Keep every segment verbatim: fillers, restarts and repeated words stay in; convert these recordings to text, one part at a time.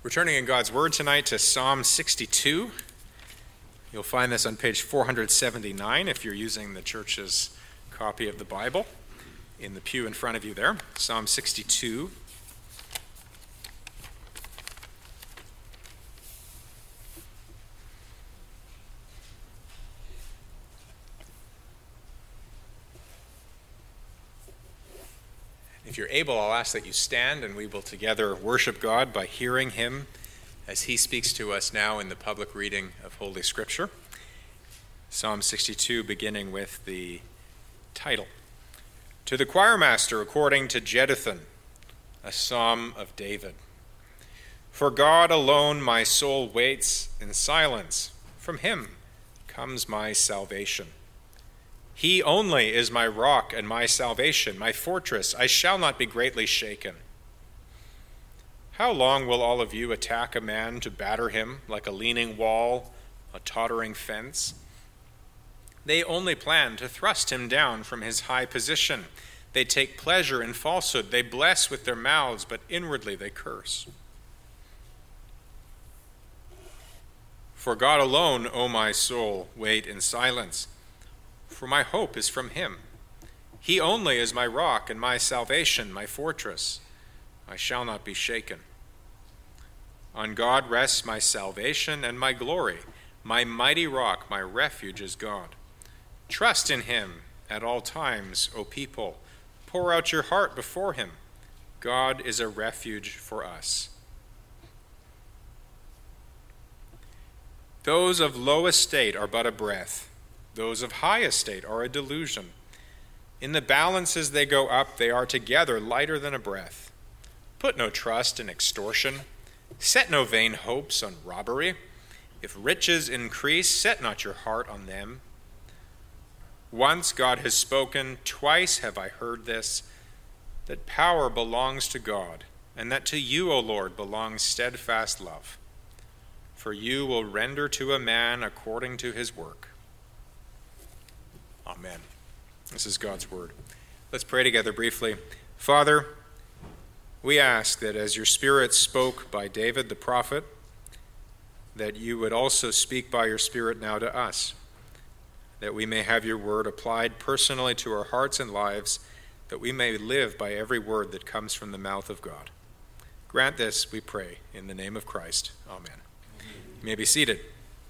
We're turning in God's Word tonight to Psalm sixty-two. You'll find this on page four hundred seventy-nine if you're using the church's copy of the Bible in the pew in front of you there. Psalm sixty-two. If you're able, I'll ask that you stand and we will together worship God by hearing him as he speaks to us now in the public reading of Holy Scripture. Psalm sixty-two, beginning with the title. To the choir master according to Jeduthun, a psalm of David. For God alone my soul waits in silence. From him comes my salvation. He only is my rock and my salvation, my fortress. I shall not be greatly shaken. How long will all of you attack a man to batter him like a leaning wall, a tottering fence? They only plan to thrust him down from his high position. They take pleasure in falsehood. They bless with their mouths, but inwardly they curse. For God alone, O my soul, wait in silence. For my hope is from him. He only is my rock and my salvation, my fortress. I shall not be shaken. On God rests my salvation and my glory. My mighty rock, my refuge is God. Trust in him at all times, O people. Pour out your heart before him. God is a refuge for us. Those of low estate are but a breath. Those of high estate are a delusion. In the balances they go up, they are together lighter than a breath. Put no trust in extortion. Set no vain hopes on robbery. If riches increase, set not your heart on them. Once God has spoken, twice have I heard this, that power belongs to God, and that to you, O Lord, belongs steadfast love. For you will render to a man according to his work. Amen. This is God's word. Let's pray together briefly. Father, we ask that as your Spirit spoke by David the prophet, that you would also speak by your Spirit now to us, that we may have your word applied personally to our hearts and lives, that we may live by every word that comes from the mouth of God. Grant this, we pray, in the name of Christ. Amen. You may be seated.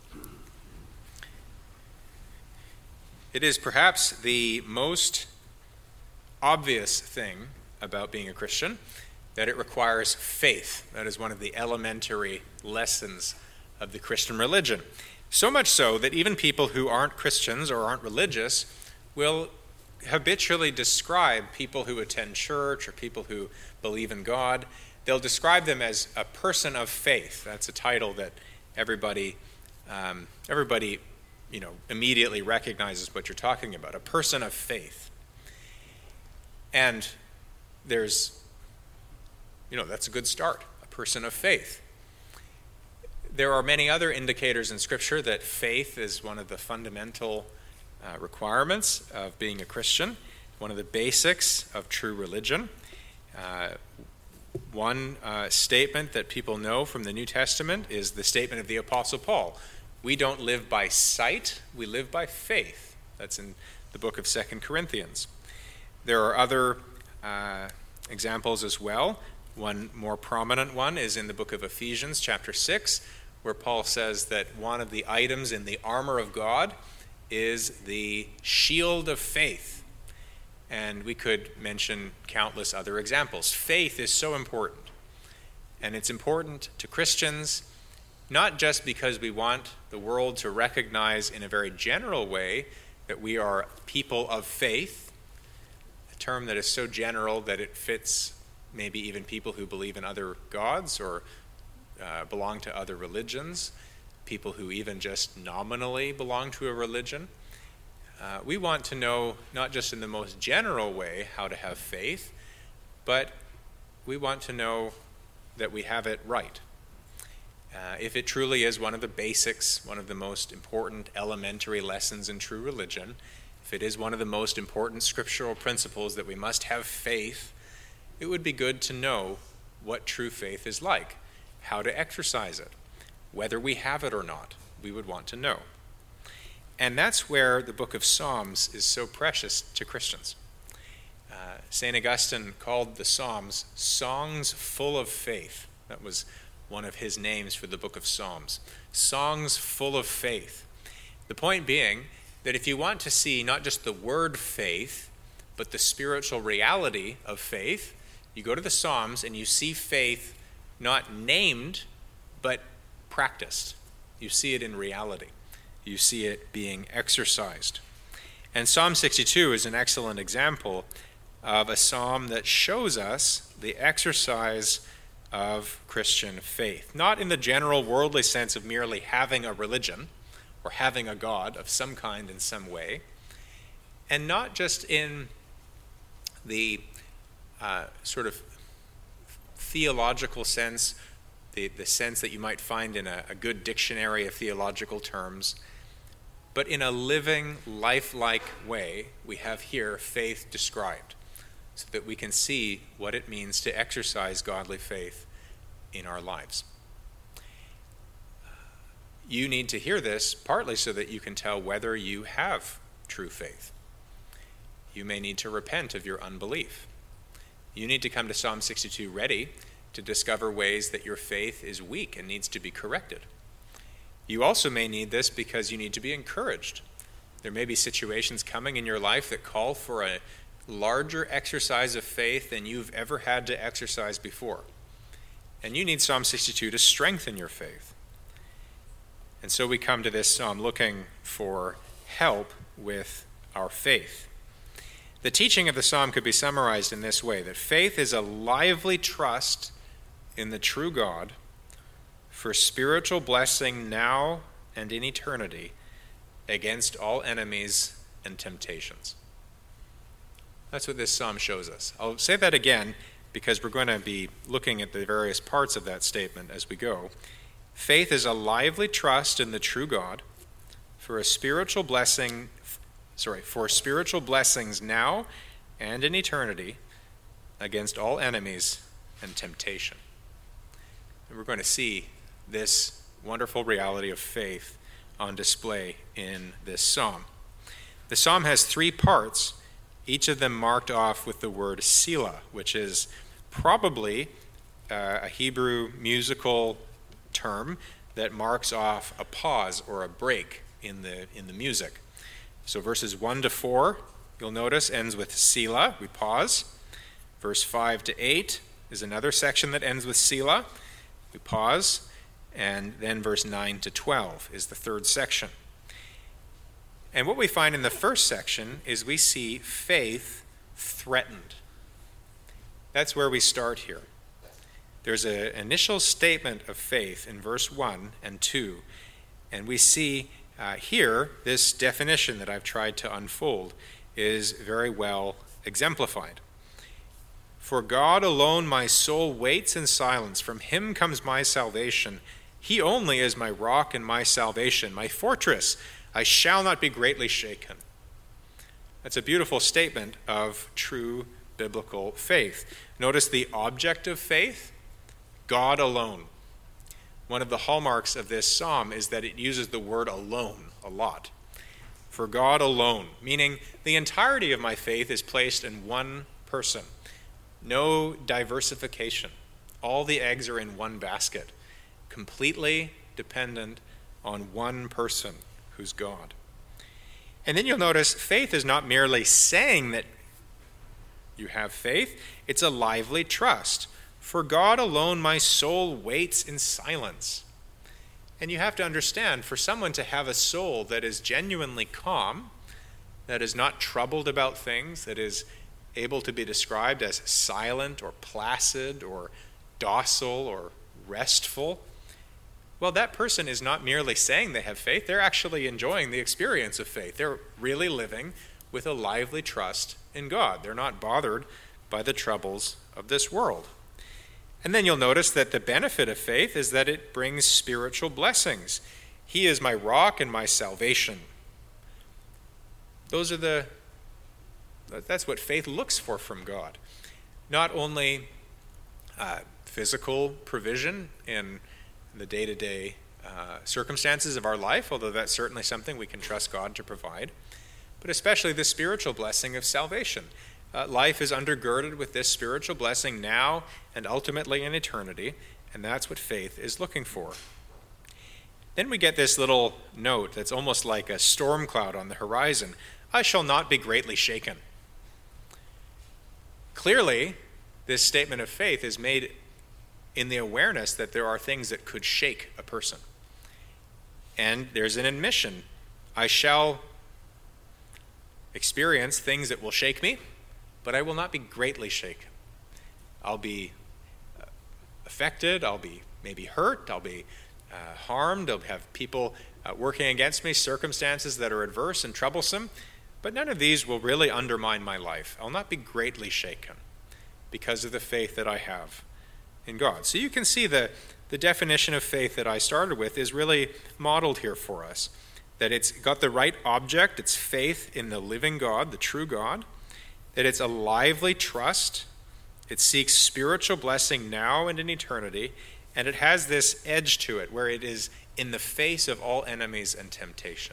It is perhaps the most obvious thing about being a Christian that it requires faith. That is one of the elementary lessons of the Christian religion. So much so that even people who aren't Christians or aren't religious will habitually describe people who attend church or people who believe in God. They'll describe them as a person of faith. That's a title that everybody, um, everybody, you know, immediately recognizes what you're talking about, a person of faith. And there's, you know, that's a good start, a person of faith. There are many other indicators in Scripture that faith is one of the fundamental uh, requirements of being a Christian, one of the basics of true religion. Uh, one uh, statement that people know from the New Testament is the statement of the Apostle Paul. We don't live by sight, we live by faith. That's in the book of Second Corinthians. There are other uh, examples as well. One more prominent one is in the book of Ephesians, chapter six, where Paul says that one of the items in the armor of God is the shield of faith. And we could mention countless other examples. Faith is so important. And it's important to Christians, not just because we want the world to recognize in a very general way that we are people of faith, a term that is so general that it fits maybe even people who believe in other gods or uh, belong to other religions, people who even just nominally belong to a religion. Uh, we want to know, not just in the most general way, how to have faith, but we want to know that we have it right. Uh, if it truly is one of the basics, one of the most important elementary lessons in true religion, if it is one of the most important scriptural principles that we must have faith, it would be good to know what true faith is like. how to exercise it, whether we have it or not. We would want to know. And that's where the book of Psalms is so precious to Christians. Uh, Saint Augustine called the Psalms songs full of faith. That was one of his names for the book of Psalms. Songs full of faith. The point being that if you want to see not just the word faith, but the spiritual reality of faith, you go to the Psalms and you see faith not named, but practiced. You see it in reality. You see it being exercised. And Psalm sixty-two is an excellent example of a psalm that shows us the exercise of Christian faith. Not in the general worldly sense of merely having a religion or having a God of some kind in some way, and not just in the uh, sort of theological sense, the, the sense that you might find in a, a good dictionary of theological terms, but in a living, lifelike way, we have here faith described, so that we can see what it means to exercise godly faith in our lives. You need to hear this partly so that you can tell whether you have true faith. You may need to repent of your unbelief. You need to come to Psalm sixty-two ready to discover ways that your faith is weak and needs to be corrected. You also may need this because you need to be encouraged. There may be situations coming in your life that call for a larger exercise of faith than you've ever had to exercise before. And you need Psalm sixty-two to strengthen your faith. And so we come to this psalm looking for help with our faith. The teaching of the psalm could be summarized in this way, that faith is a lively trust in the true God for spiritual blessing now and in eternity against all enemies and temptations. That's what this psalm shows us. I'll say that again because we're going to be looking at the various parts of that statement as we go. Faith is a lively trust in the true God for a spiritual blessing, sorry, for spiritual blessings now and in eternity against all enemies and temptation. And we're going to see this wonderful reality of faith on display in this psalm. The psalm has three parts, each of them marked off with the word Selah, which is probably uh, a Hebrew musical term that marks off a pause or a break in the in the music. So verses one to four, you'll notice, ends with Selah, we pause. Verse five to eight is another section that ends with Selah, we pause. And then verse nine to twelve is the third section. And what we find in the first section is we see faith threatened. That's where we start here. There's an initial statement of faith in verse one and two, and we see uh, here this definition that I've tried to unfold is very well exemplified. For God alone my soul waits in silence. From him comes my salvation. He only is my rock and my salvation, my fortress. I shall not be greatly shaken. That's a beautiful statement of true biblical faith. Notice the object of faith, God alone. One of the hallmarks of this psalm is that it uses the word alone a lot. For God alone, meaning the entirety of my faith is placed in one person. No diversification. All the eggs are in one basket. Completely dependent on one person who's God. And then you'll notice faith is not merely saying that you have faith, it's a lively trust. For God alone my soul waits in silence. And you have to understand, for someone to have a soul that is genuinely calm, that is not troubled about things, that is able to be described as silent or placid or docile or restful, well, that person is not merely saying they have faith, they're actually enjoying the experience of faith. They're really living with a lively trust in God. They're not bothered by the troubles of this world. And then you'll notice that the benefit of faith is that it brings spiritual blessings. He is my rock and my salvation. Those are the, that's what faith looks for from God. Not only uh, physical provision in the day-to-day uh, circumstances of our life, although that's certainly something we can trust God to provide, but especially the spiritual blessing of salvation. Uh, life is undergirded with this spiritual blessing now and ultimately in eternity, and that's what faith is looking for. Then we get this little note that's almost like a storm cloud on the horizon. I shall not be greatly shaken. Clearly, this statement of faith is made in the awareness that there are things that could shake a person. And there's an admission. I shall experience things that will shake me, but I will not be greatly shaken. I'll be affected, I'll be maybe hurt, I'll be uh, harmed, I'll have people uh, working against me, circumstances that are adverse and troublesome, but none of these will really undermine my life. I'll not be greatly shaken because of the faith that I have in God. So you can see the, the definition of faith that I started with is really modeled here for us, that it's got the right object, it's faith in the living God, the true God, that it's a lively trust, it seeks spiritual blessing now and in eternity, and it has this edge to it where it is in the face of all enemies and temptation.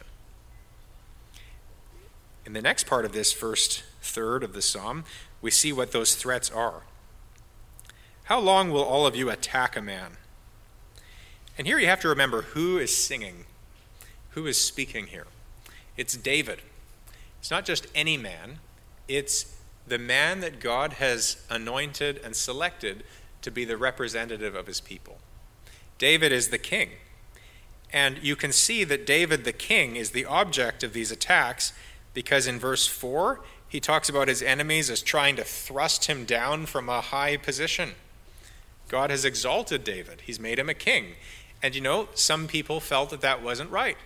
In the next part of this first third of the psalm, we see what those threats are. How long will all of you attack a man? And here you have to remember who is singing, who is speaking here. It's David. It's not just any man. It's the man that God has anointed and selected to be the representative of his people. David is the king. And you can see that David the king is the object of these attacks because in verse four, he talks about his enemies as trying to thrust him down from a high position. God has exalted David. He's made him a king. And you know, some people felt that that wasn't right.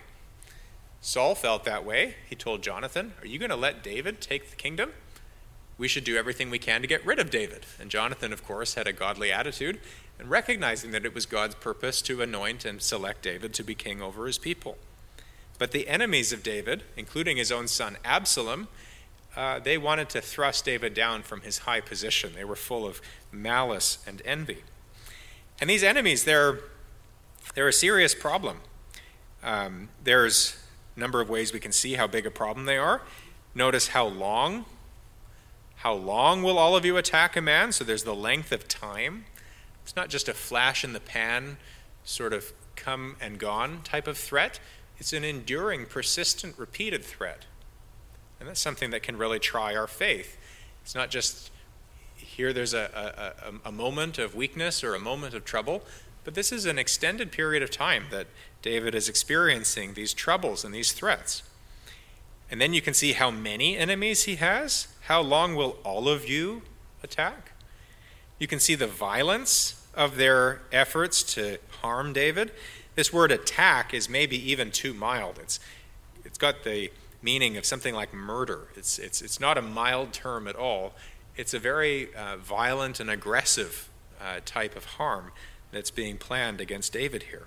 Saul felt that way. He told Jonathan, are you going to let David take the kingdom? We should do everything we can to get rid of David. And Jonathan, of course, had a godly attitude and recognizing that it was God's purpose to anoint and select David to be king over his people. But the enemies of David, including his own son Absalom, uh, they wanted to thrust David down from his high position. They were full of malice and envy. And these enemies, they're, they're a serious problem. Um, there's a number of ways we can see how big a problem they are. Notice how long. How long will all of you attack a man? So there's the length of time. It's not just a flash in the pan, sort of come and gone type of threat. It's an enduring, persistent, repeated threat. And that's something that can really try our faith. It's not just here there's a, a, a moment of weakness or a moment of trouble, but this is an extended period of time that David is experiencing these troubles and these threats. And then you can see how many enemies he has. How long will all of you attack? You can see the violence of their efforts to harm David. This word attack is maybe even too mild. It's it's got the meaning of something like murder. It's it's it's not a mild term at all. It's a very uh, violent and aggressive uh, type of harm that's being planned against David here.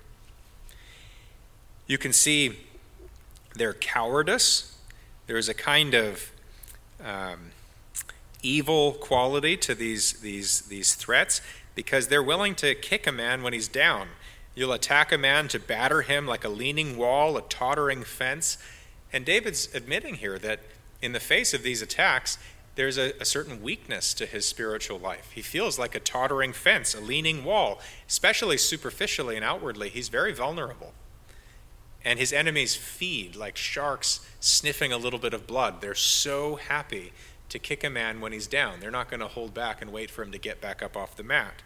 You can see their cowardice. There's a kind of um, evil quality to these these these threats because they're willing to kick a man when he's down. You'll attack a man to batter him like a leaning wall, a tottering fence. And David's admitting here that in the face of these attacks, there's a, a certain weakness to his spiritual life. He feels like a tottering fence, a leaning wall, especially superficially and outwardly. He's very vulnerable. And his enemies feed like sharks sniffing a little bit of blood. They're so happy to kick a man when he's down. They're not going to hold back and wait for him to get back up off the mat.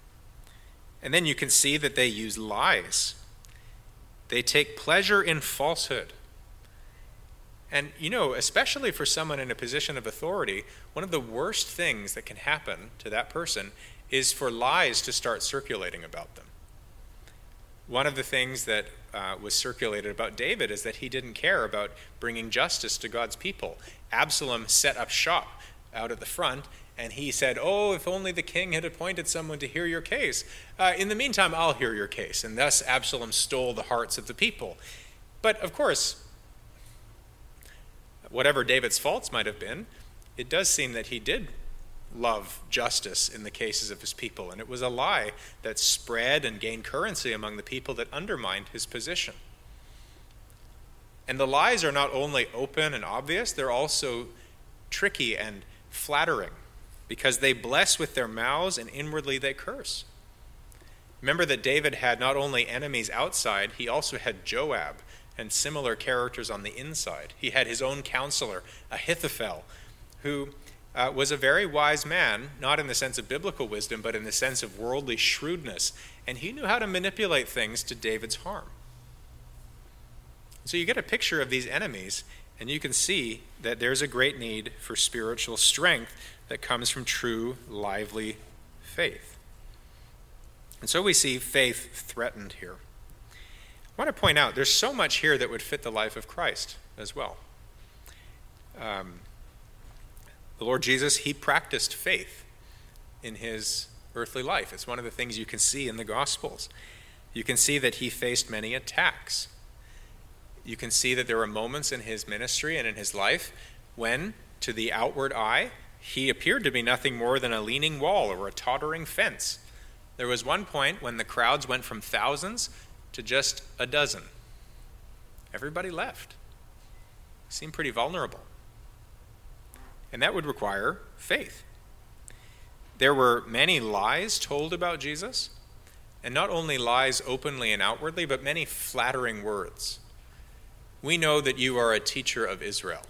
And then you can see that they use lies. They take pleasure in falsehood. And, you know, especially for someone in a position of authority, one of the worst things that can happen to that person is for lies to start circulating about them. One of the things that uh, was circulated about David is that he didn't care about bringing justice to God's people. Absalom set up shop out at the front, and he said, oh, if only the king had appointed someone to hear your case. Uh, in the meantime, I'll hear your case. And thus Absalom stole the hearts of the people. But, of course, whatever David's faults might have been, it does seem that he did love justice in the cases of his people, and it was a lie that spread and gained currency among the people that undermined his position. And the lies are not only open and obvious, they're also tricky and flattering, because they bless with their mouths and inwardly they curse. Remember that David had not only enemies outside, he also had Joab and similar characters on the inside. He had his own counselor, Ahithophel, who uh, was a very wise man, not in the sense of biblical wisdom, but in the sense of worldly shrewdness. And he knew how to manipulate things to David's harm. So you get a picture of these enemies, and you can see that there's a great need for spiritual strength that comes from true, lively faith. And so we see faith threatened here. I want to point out, there's so much here that would fit the life of Christ as well. Um, the Lord Jesus, he practiced faith in his earthly life. It's one of the things you can see in the Gospels. You can see that he faced many attacks. You can see that there were moments in his ministry and in his life when, to the outward eye, he appeared to be nothing more than a leaning wall or a tottering fence. There was one point when the crowds went from thousands to just a dozen. Everybody left. He seemed pretty vulnerable. And that would require faith. There were many lies told about Jesus, and not only lies openly and outwardly, but many flattering words. We know that you are a teacher of Israel.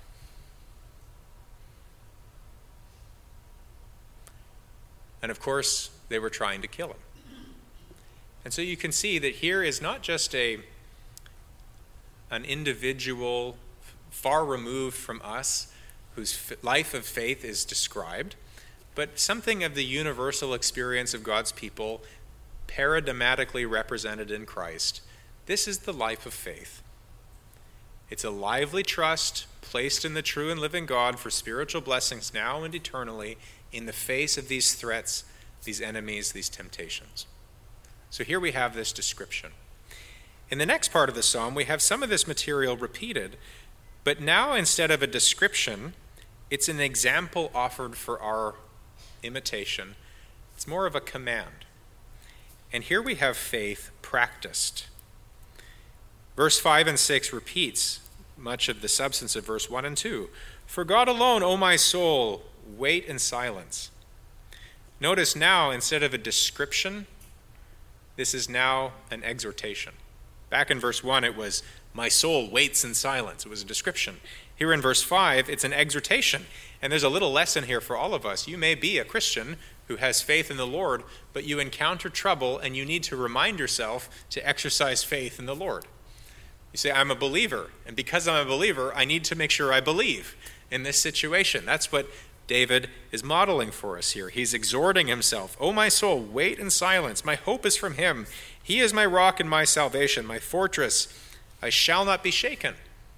And of course, they were trying to kill him. And so you can see that here is not just a an individual far removed from us whose life of faith is described, but something of the universal experience of God's people paradigmatically represented in Christ. This is the life of faith. It's a lively trust placed in the true and living God for spiritual blessings now and eternally in the face of these threats, these enemies, these temptations. So here we have this description. In the next part of the psalm, we have some of this material repeated, but now instead of a description, it's an example offered for our imitation. It's more of a command. And here we have faith practiced. Verse five and six repeats much of the substance of verse one and two. For God alone, O my soul, wait in silence. Notice now, instead of a description, this is now an exhortation. Back in verse one, it was, my soul waits in silence. It was a description. Here in verse five, it's an exhortation. And there's a little lesson here for all of us. You may be a Christian who has faith in the Lord, but you encounter trouble and you need to remind yourself to exercise faith in the Lord. You say, I'm a believer, and because I'm a believer, I need to make sure I believe in this situation. That's what David is modeling for us here. He's exhorting himself, O my soul, wait in silence. My hope is from him. He is my rock and my salvation, my fortress. I shall not be shaken.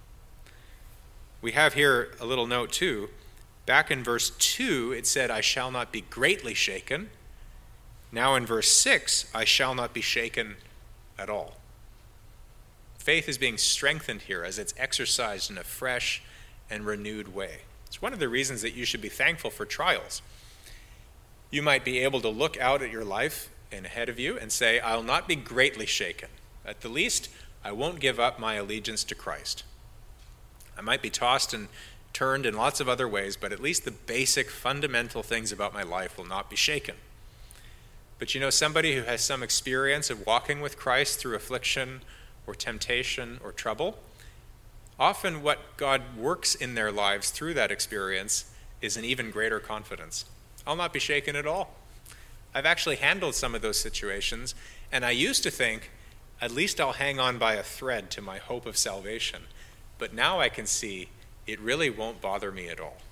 We have here a little note too. Back in verse two, it said, I shall not be greatly shaken. Now in verse six, I shall not be shaken at all. Faith is being strengthened here as it's exercised in a fresh and renewed way. It's one of the reasons that you should be thankful for trials. You might be able to look out at your life and ahead of you and say, I'll not be greatly shaken. At the least, I won't give up my allegiance to Christ. I might be tossed and turned in lots of other ways, but at least the basic fundamental things about my life will not be shaken. But you know, somebody who has some experience of walking with Christ through affliction or temptation or trouble, often what God works in their lives through that experience is an even greater confidence. I'll not be shaken at all. I've actually handled some of those situations, and I used to think, at least I'll hang on by a thread to my hope of salvation. But now I can see it really won't bother me at all.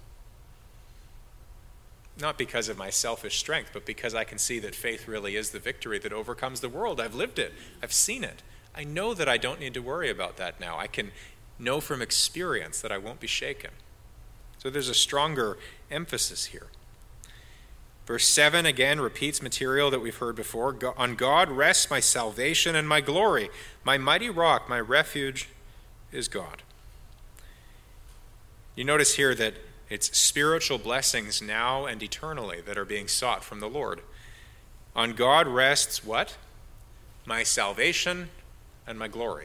Not because of my selfish strength, but because I can see that faith really is the victory that overcomes the world. I've lived it. I've seen it. I know that I don't need to worry about that now. I can know from experience that I won't be shaken. So there's a stronger emphasis here. Verse seven again repeats material that we've heard before. On God rests my salvation and my glory. My mighty rock, my refuge is God. You notice here that It's spiritual blessings now and eternally that are being sought from the Lord. On God rests what? My salvation and my glory.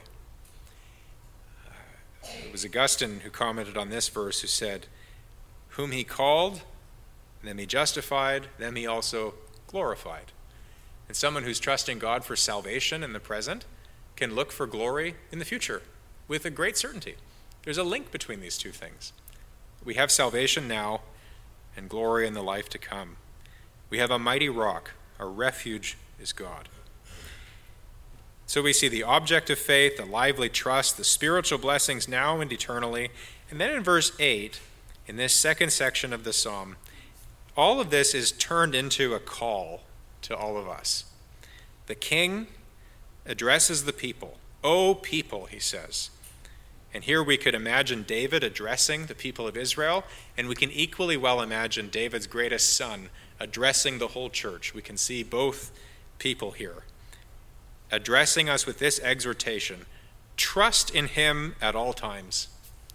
Uh, it was Augustine who commented on this verse, who said, whom he called, them he justified, them he also glorified. And someone who's trusting God for salvation in the present can look for glory in the future with a great certainty. There's a link between these two things. We have salvation now and glory in the life to come. We have a mighty rock. Our refuge is God. So we see the object of faith, the lively trust, the spiritual blessings now and eternally. And then in verse eight, in this second section of the psalm, all of this is turned into a call to all of us. The king addresses the people. O people, he says. And here we could imagine David addressing the people of Israel, and we can equally well imagine David's greatest son addressing the whole church. We can see both people here, addressing us with this exhortation: trust in him at all times.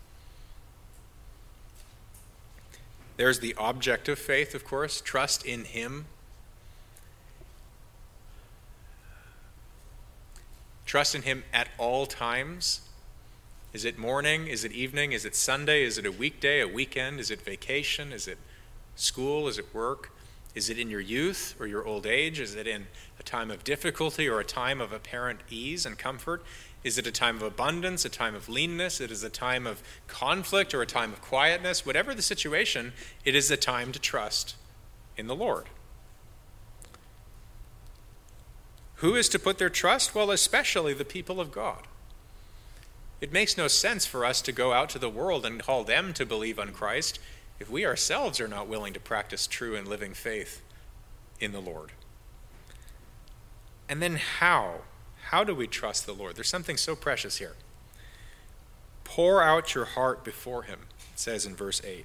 There's the object of faith, of course, trust in him. Trust in him at all times. Is it morning? Is it evening? Is it Sunday? Is it a weekday, a weekend? Is it vacation? Is it school? Is it work? Is it in your youth or your old age? Is it in a time of difficulty or a time of apparent ease and comfort? Is it a time of abundance, a time of leanness? It is a time of conflict or a time of quietness. Whatever the situation, it is a time to trust in the Lord. Who is to put their trust? Well, especially the people of God. It makes no sense for us to go out to the world and call them to believe on Christ if we ourselves are not willing to practice true and living faith in the Lord. And then how? How do we trust the Lord? There's something so precious here. Pour out your heart before him, it says in verse eight.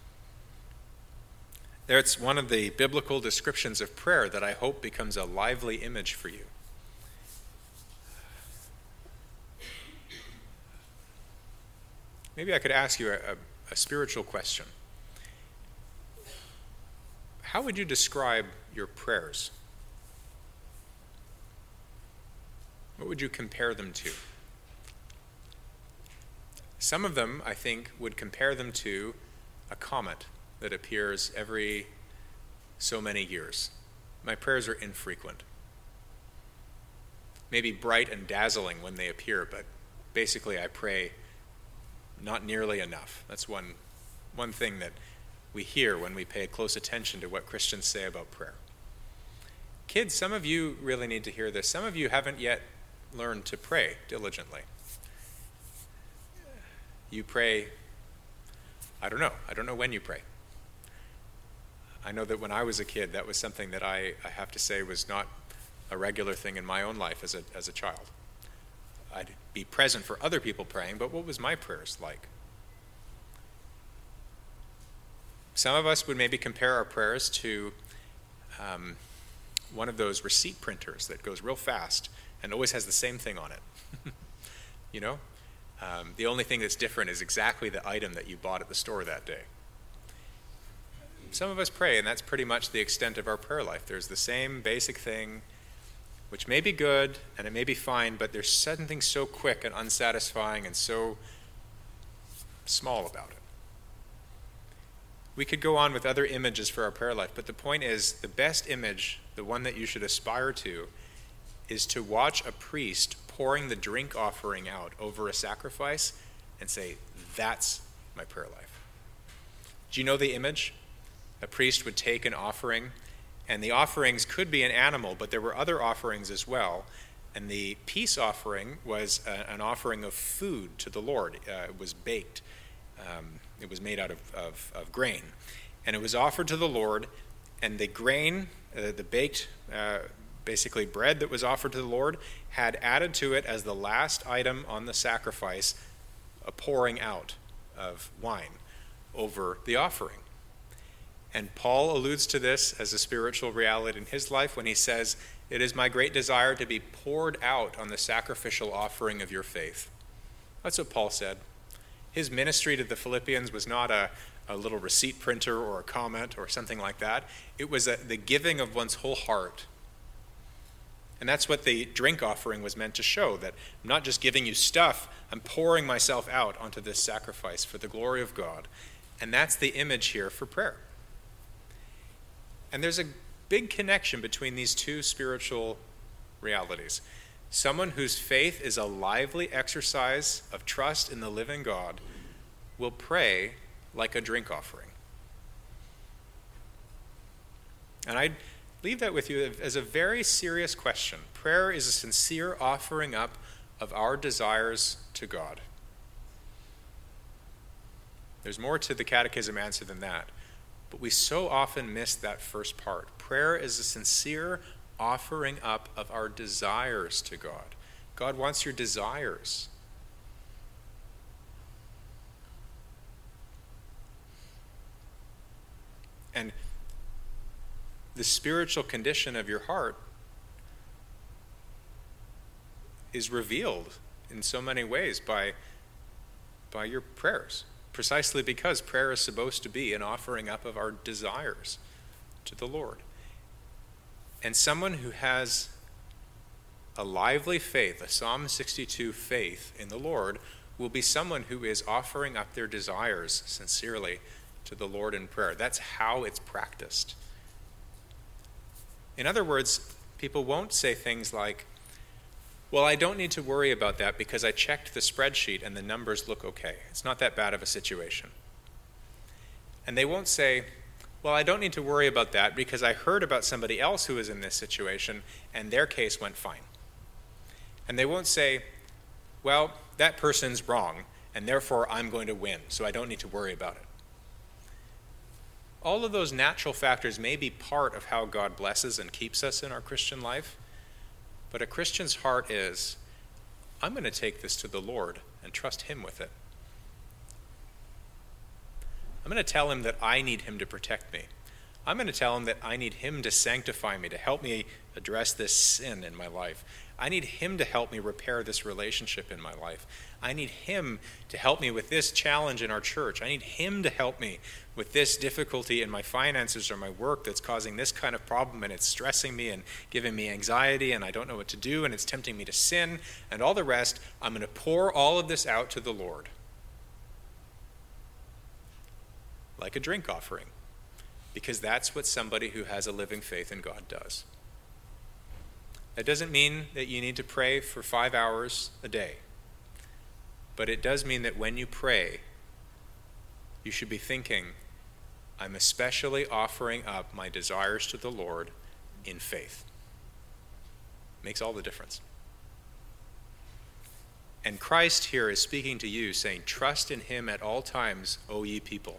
That's one of the biblical descriptions of prayer that I hope becomes a lively image for you. Maybe I could ask you a, a, a spiritual question. How would you describe your prayers? What would you compare them to? Some of them, I think, would compare them to a comet that appears every so many years. My prayers are infrequent. Maybe bright and dazzling when they appear, but basically I pray not nearly enough. That's one, one thing that we hear when we pay close attention to what Christians say about prayer. Kids, some of you really need to hear this. Some of you haven't yet learned to pray diligently. You pray, I don't know. I don't know when you pray. I know that when I was a kid, that was something that I, I have to say was not a regular thing in my own life as a, as a child. I'd be present for other people praying, but what was my prayers like? Some of us would maybe compare our prayers to um, one of those receipt printers that goes real fast and always has the same thing on it. You know? Um, the only thing that's different is exactly the item that you bought at the store that day. Some of us pray, and that's pretty much the extent of our prayer life. There's the same basic thing, which may be good, and it may be fine, but there's something so quick and unsatisfying and so small about it. We could go on with other images for our prayer life, but the point is, the best image, the one that you should aspire to, is to watch a priest pouring the drink offering out over a sacrifice and say, that's my prayer life. Do you know the image? A priest would take an offering, and the offerings could be an animal, but there were other offerings as well. And the peace offering was a, an offering of food to the Lord. Uh, it was baked. Um, it was made out of, of, of grain. And it was offered to the Lord, and the grain, uh, the baked, uh, basically bread that was offered to the Lord, had added to it as the last item on the sacrifice a pouring out of wine over the offering. And Paul alludes to this as a spiritual reality in his life when he says, "It is my great desire to be poured out on the sacrificial offering of your faith." That's what Paul said. His ministry to the Philippians was not a, a little receipt printer or a comment or something like that. It was a, the giving of one's whole heart. And that's what the drink offering was meant to show, that I'm not just giving you stuff, I'm pouring myself out onto this sacrifice for the glory of God. And that's the image here for prayer. And there's a big connection between these two spiritual realities. Someone whose faith is a lively exercise of trust in the living God will pray like a drink offering. And I leave that with you as a very serious question. Prayer is a sincere offering up of our desires to God. There's more to the catechism answer than that, but we so often miss that first part. Prayer is a sincere offering up of our desires to God. God wants your desires. And the spiritual condition of your heart is revealed in so many ways by, by your prayers, precisely because prayer is supposed to be an offering up of our desires to the Lord. And someone who has a lively faith, a Psalm sixty-two faith in the Lord, will be someone who is offering up their desires sincerely to the Lord in prayer. That's how it's practiced. In other words, people won't say things like, well, I don't need to worry about that because I checked the spreadsheet and the numbers look okay. It's not that bad of a situation. And they won't say, well, I don't need to worry about that because I heard about somebody else who was in this situation and their case went fine. And they won't say, well, that person's wrong and therefore I'm going to win, so I don't need to worry about it. All of those natural factors may be part of how God blesses and keeps us in our Christian life, but a Christian's heart is, I'm going to take this to the Lord and trust him with it. I'm going to tell him that I need him to protect me. I'm going to tell him that I need him to sanctify me, to help me address this sin in my life. I need him to help me repair this relationship in my life. I need him to help me with this challenge in our church. I need him to help me with this difficulty in my finances or my work that's causing this kind of problem, and it's stressing me and giving me anxiety, and I don't know what to do, and it's tempting me to sin, and all the rest. I'm going to pour all of this out to the Lord like a drink offering, because that's what somebody who has a living faith in God does. That doesn't mean that you need to pray for five hours a day, but it does mean that when you pray, you should be thinking, I'm especially offering up my desires to the Lord in faith. Makes all the difference. And Christ here is speaking to you, saying, trust in him at all times, O ye people.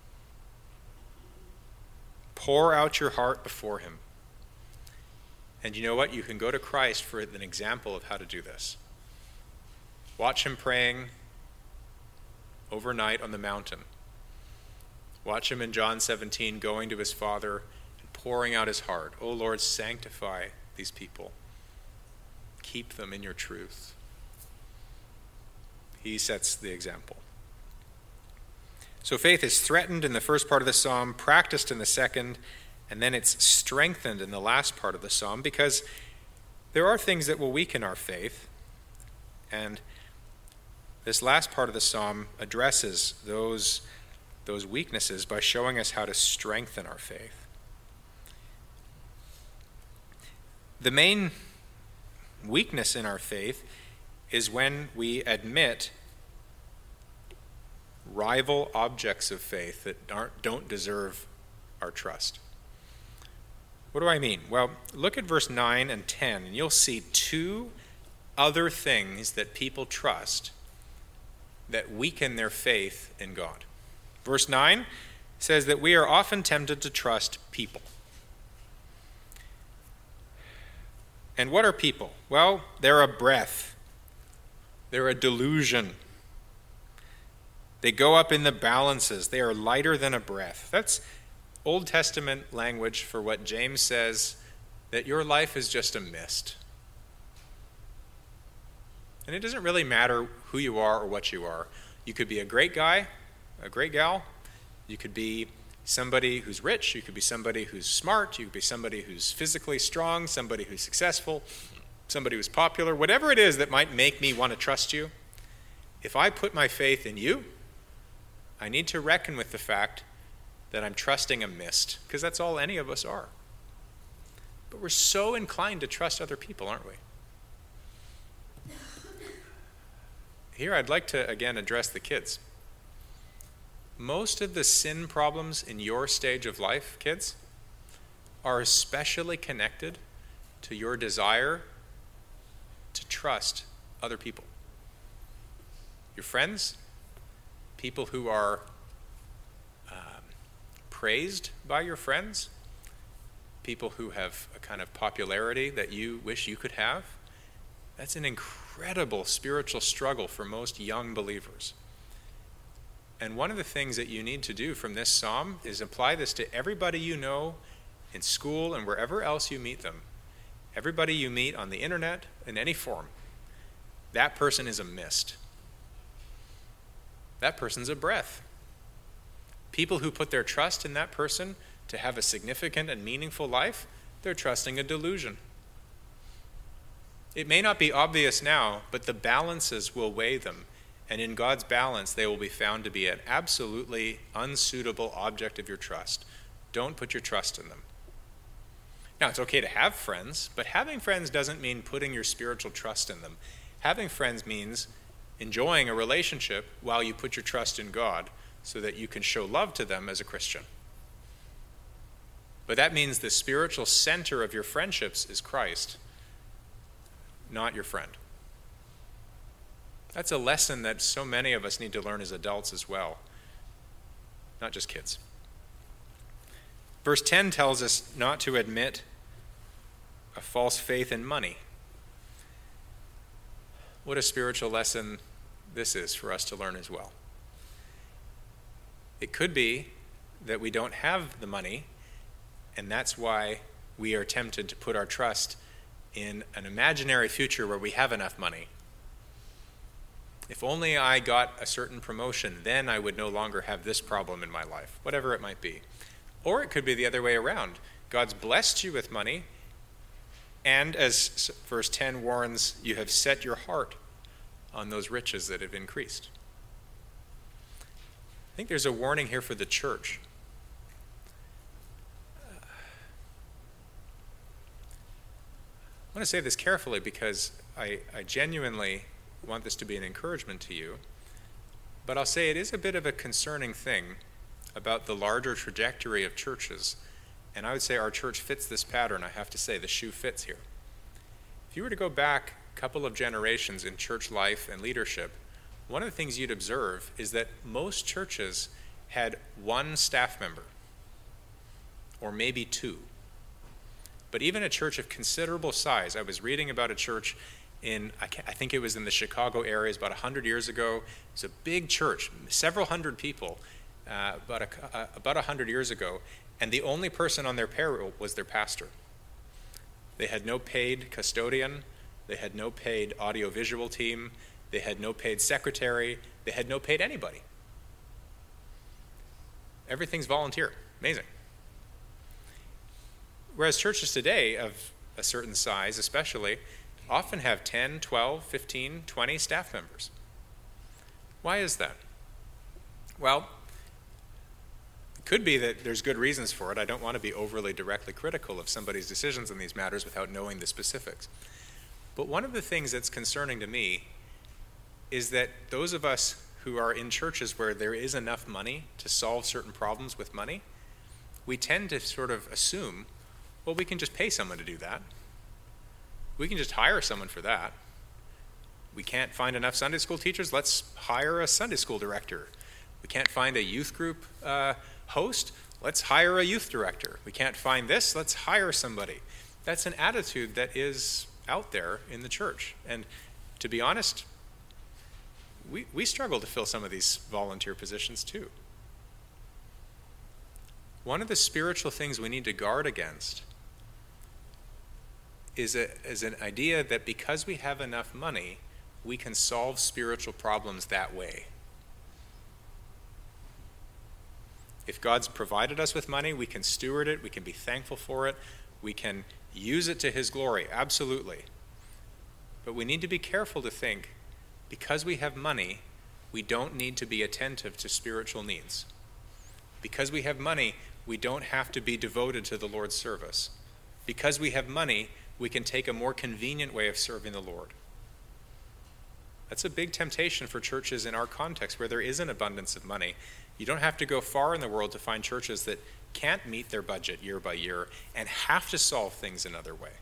Pour out your heart before him. And you know what? You can go to Christ for an example of how to do this. Watch him praying overnight on the mountain. Watch him in John seventeen going to his Father and pouring out his heart. Oh Lord, sanctify these people. Keep them in your truth. He sets the example. So faith is threatened in the first part of the psalm, practiced in the second, and then it's strengthened in the last part of the psalm, because there are things that will weaken our faith. And this last part of the psalm addresses those, those weaknesses by showing us how to strengthen our faith. The main weakness in our faith is when we admit rival objects of faith that aren't, don't deserve our trust. What do I mean? Well, look at verse nine and ten, and you'll see two other things that people trust that weaken their faith in God. Verse nine says that we are often tempted to trust people. And what are people? Well, they're a breath. They're a delusion. They go up in the balances. They are lighter than a breath. That's Old Testament language for what James says, that your life is just a mist. And it doesn't really matter who you are or what you are. You could be a great guy, a great gal, You could be somebody who's rich, you could be somebody who's smart, you could be somebody who's physically strong, somebody who's successful, somebody who's popular, whatever it is that might make me want to trust you. If I put my faith in you, I need to reckon with the fact that I'm trusting a mist, because that's all any of us are. But we're so inclined to trust other people, aren't we? Here I'd like to again address the kids. Most of the sin problems in your stage of life, kids, are especially connected to your desire to trust other people. Your friends, people who are um, praised by your friends, people who have a kind of popularity that you wish you could have. That's an incredible spiritual struggle for most young believers. And one of the things that you need to do from this psalm is apply this to everybody you know in school and wherever else you meet them. Everybody you meet on the internet, in any form, that person is a mist. That person's a breath. People who put their trust in that person to have a significant and meaningful life, they're trusting a delusion. It may not be obvious now, but the balances will weigh them. And in God's balance, they will be found to be an absolutely unsuitable object of your trust. Don't put your trust in them. Now, it's okay to have friends, but having friends doesn't mean putting your spiritual trust in them. Having friends means enjoying a relationship while you put your trust in God so that you can show love to them as a Christian. But that means the spiritual center of your friendships is Christ, not your friend. That's a lesson that so many of us need to learn as adults as well, not just kids. Verse ten tells us not to admit a false faith in money. What a spiritual lesson this is for us to learn as well. It could be that we don't have the money, and that's why we are tempted to put our trust in an imaginary future where we have enough money. If only I got a certain promotion, then I would no longer have this problem in my life, whatever it might be. Or it could be the other way around. God's blessed you with money, and as verse ten warns, you have set your heart on those riches that have increased. I think there's a warning here for the church. I want to say this carefully because I, I genuinely want this to be an encouragement to you, but I'll say it is a bit of a concerning thing about the larger trajectory of churches, and I would say our church fits this pattern. I have to say the shoe fits here. If you were to go back a couple of generations in church life and leadership, one of the things you'd observe is that most churches had one staff member, or maybe two. But even a church of considerable size, I was reading about a church in, I, I think it was in the Chicago area, about one hundred years ago. It was a big church, several hundred people, uh, about, a, uh, about one hundred years ago, and the only person on their payroll was their pastor. They had no paid custodian, they had no paid audiovisual team, they had no paid secretary, they had no paid anybody. Everything's volunteer. Amazing. Whereas churches today of a certain size especially often have ten, twelve, fifteen, twenty staff members. Why is that? Well, it could be that there's good reasons for it. I don't want to be overly directly critical of somebody's decisions in these matters without knowing the specifics. But one of the things that's concerning to me is that those of us who are in churches where there is enough money to solve certain problems with money, we tend to sort of assume, well, we can just pay someone to do that. We can just hire someone for that. We can't find enough Sunday school teachers, let's hire a Sunday school director. We can't find a youth group uh, host, let's hire a youth director. We can't find this, let's hire somebody. That's an attitude that is out there in the church. And to be honest, we, we struggle to fill some of these volunteer positions too. One of the spiritual things we need to guard against is, a, is an idea that because we have enough money, we can solve spiritual problems that way. If God's provided us with money, we can steward it, we can be thankful for it, we can use it to his glory, absolutely. But we need to be careful to think, because we have money, we don't need to be attentive to spiritual needs. Because we have money, we don't have to be devoted to the Lord's service. Because we have money, we can take a more convenient way of serving the Lord. That's a big temptation for churches in our context where there is an abundance of money. You don't have to go far in the world to find churches that can't meet their budget year by year and have to solve things another way.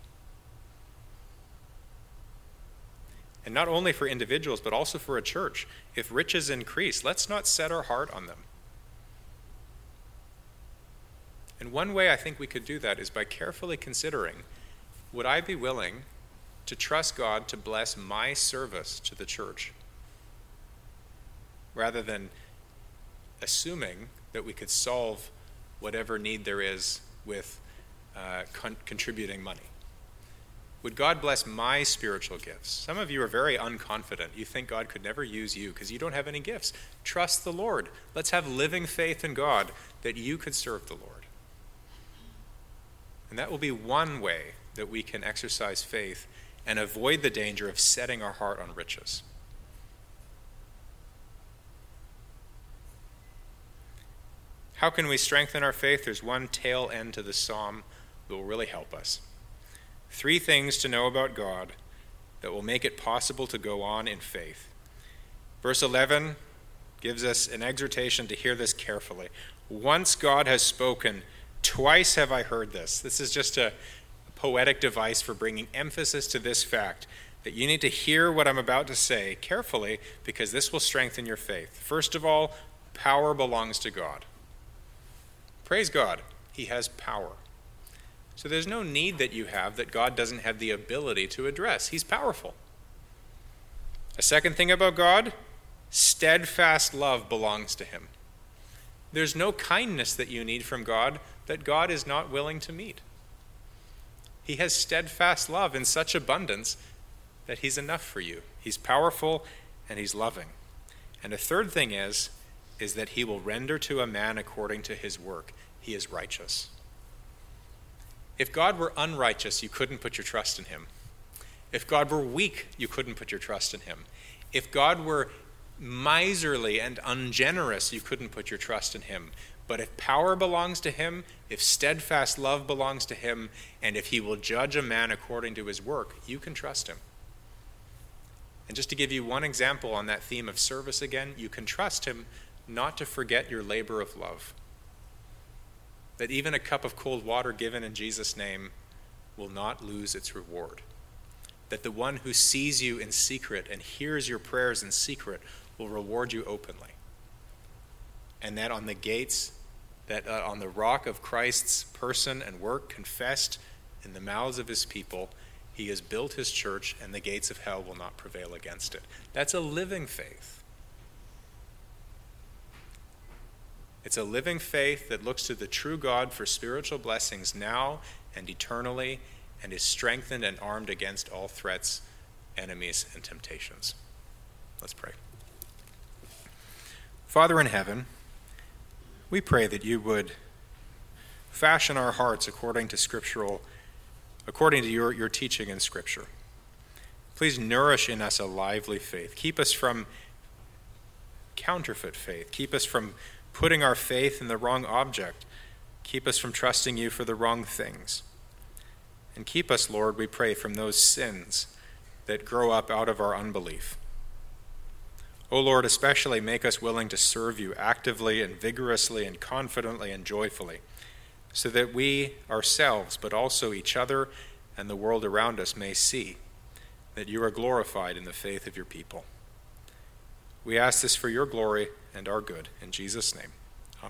And not only for individuals, but also for a church. If riches increase, let's not set our heart on them. And one way I think we could do that is by carefully considering, would I be willing to trust God to bless my service to the church, rather than assuming that we could solve whatever need there is with uh, con- contributing money? Would God bless my spiritual gifts? Some of you are very unconfident. You think God could never use you because you don't have any gifts. Trust the Lord. Let's have living faith in God that you could serve the Lord. And that will be one way that we can exercise faith and avoid the danger of setting our heart on riches. How can we strengthen our faith? There's one tail end to the psalm that will really help us. Three things to know about God that will make it possible to go on in faith. Verse eleven gives us an exhortation to hear this carefully. Once God has spoken, twice have I heard this. This is just a poetic device for bringing emphasis to this fact, that you need to hear what I'm about to say carefully, because this will strengthen your faith. First of all, power belongs to God. Praise God, he has power. So there's no need that you have that God doesn't have the ability to address. He's powerful. A second thing about God, steadfast love belongs to him. There's no kindness that you need from God that God is not willing to meet. He has steadfast love in such abundance that he's enough for you. He's powerful and he's loving. And a third thing is, is that he will render to a man according to his work. He is righteous. If God were unrighteous, you couldn't put your trust in him. If God were weak, you couldn't put your trust in him. If God were miserly and ungenerous, you couldn't put your trust in him. But if power belongs to him, if steadfast love belongs to him, and if he will judge a man according to his work, you can trust him. And just to give you one example on that theme of service again, you can trust him not to forget your labor of love. That even a cup of cold water given in Jesus' name will not lose its reward. That the one who sees you in secret and hears your prayers in secret will reward you openly. And that on the gates, that uh, on the rock of Christ's person and work confessed in the mouths of his people, he has built his church and the gates of hell will not prevail against it. That's a living faith. It's a living faith that looks to the true God for spiritual blessings now and eternally, and is strengthened and armed against all threats, enemies, and temptations. Let's pray. Father in heaven, we pray that you would fashion our hearts according to scriptural, according to your, your teaching in Scripture. Please nourish in us a lively faith. Keep us from counterfeit faith. Keep us from putting our faith in the wrong object. Keep us from trusting you for the wrong things. And keep us, Lord, we pray, from those sins that grow up out of our unbelief. O Lord, especially make us willing to serve you actively and vigorously and confidently and joyfully, so that we ourselves, but also each other and the world around us, may see that you are glorified in the faith of your people. We ask this for your glory and our good. In Jesus' name.